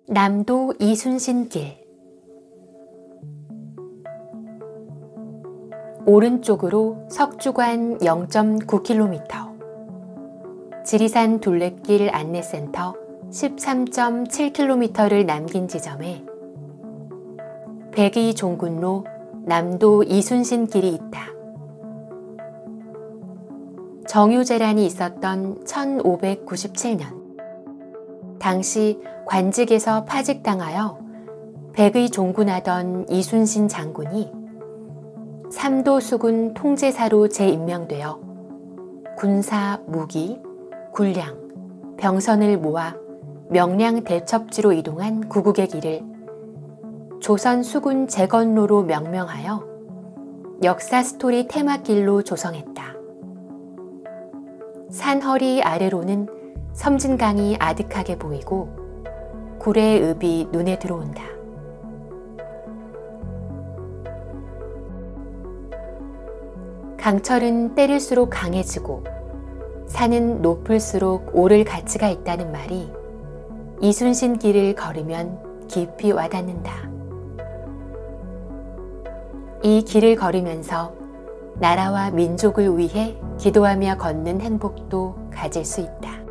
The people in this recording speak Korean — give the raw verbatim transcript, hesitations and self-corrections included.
남도 이순신길. 오른쪽으로 석주관 영 점 구 킬로미터, 지리산 둘레길 안내센터 십삼 점 칠 킬로미터를 남긴 지점에 백의 종군로 남도 이순신길이 있다. 정유재란이 있었던 천오백구십칠 년, 당시 관직에서 파직당하여 백의 종군하던 이순신 장군이 삼도 수군 통제사로 재임명되어 군사, 무기, 군량, 병선을 모아 명량 대첩지로 이동한 구국의 길을 조선 수군 재건로로 명명하여 역사 스토리 테마길로 조성했다. 산허리 아래로는 섬진강이 아득하게 보이고 구례의 읍이 눈에 들어온다. 강철은 때릴수록 강해지고 산은 높을수록 오를 가치가 있다는 말이 이순신 길을 걸으면 깊이 와닿는다. 이 길을 걸으면서 나라와 민족을 위해 기도하며 걷는 행복도 가질 수 있다.